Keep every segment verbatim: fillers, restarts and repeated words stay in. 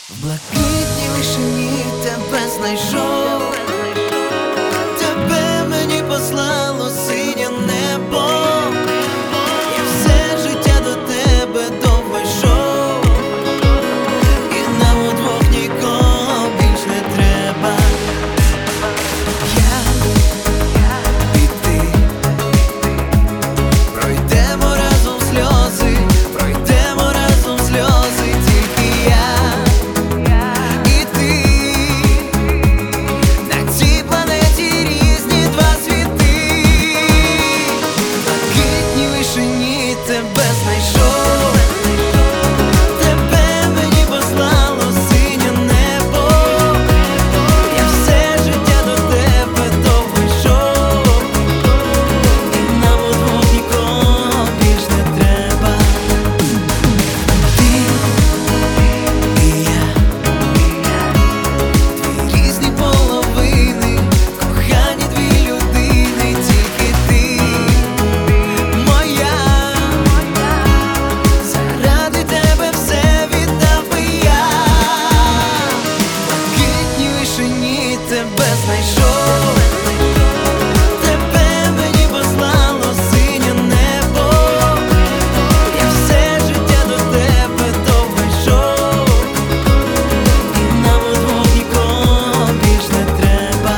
В блакитній вишині тебе знайшов, тебе мені послало синє небо. Я все життя до тебе довго йшов, і нам удвох нікого більш не треба. Я і ти пройдемо разом сльози, пройдемо разом сльози, тільки я і ти. На цій планеті різні два світи. В блакитній вишині тебе знайшов, тебе мені послало синє небо. Я все життя до тебе довго йшов, і нам удвох нікого більш не треба. Ти і я, дві різні половини, кохані дві людини, тільки ти моя. Заради тебе все віддав би я. В блакитній вишині тебе знайшов, тебе мені послало синє небо. Я все життя до тебе довго йшов, і нам удвох нікого більш не треба.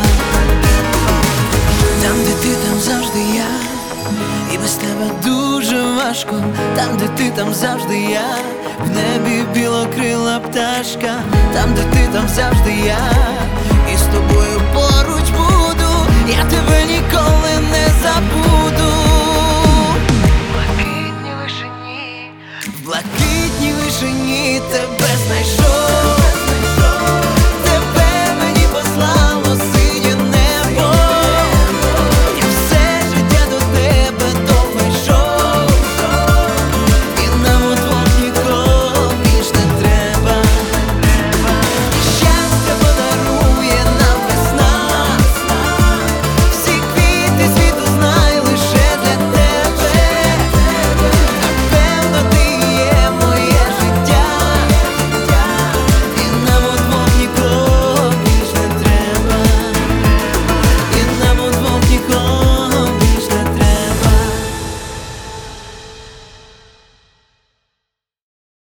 Там, де ти, там завжди я, і без тебе дуже важко. Там, де ти, там завжди я, в небі білокрила пташка. Там, де ти, там завжди я, і з тобою поруч буду. Я тебе ніколи не забуду. В блакитній вишині, в блакитній вишині тебе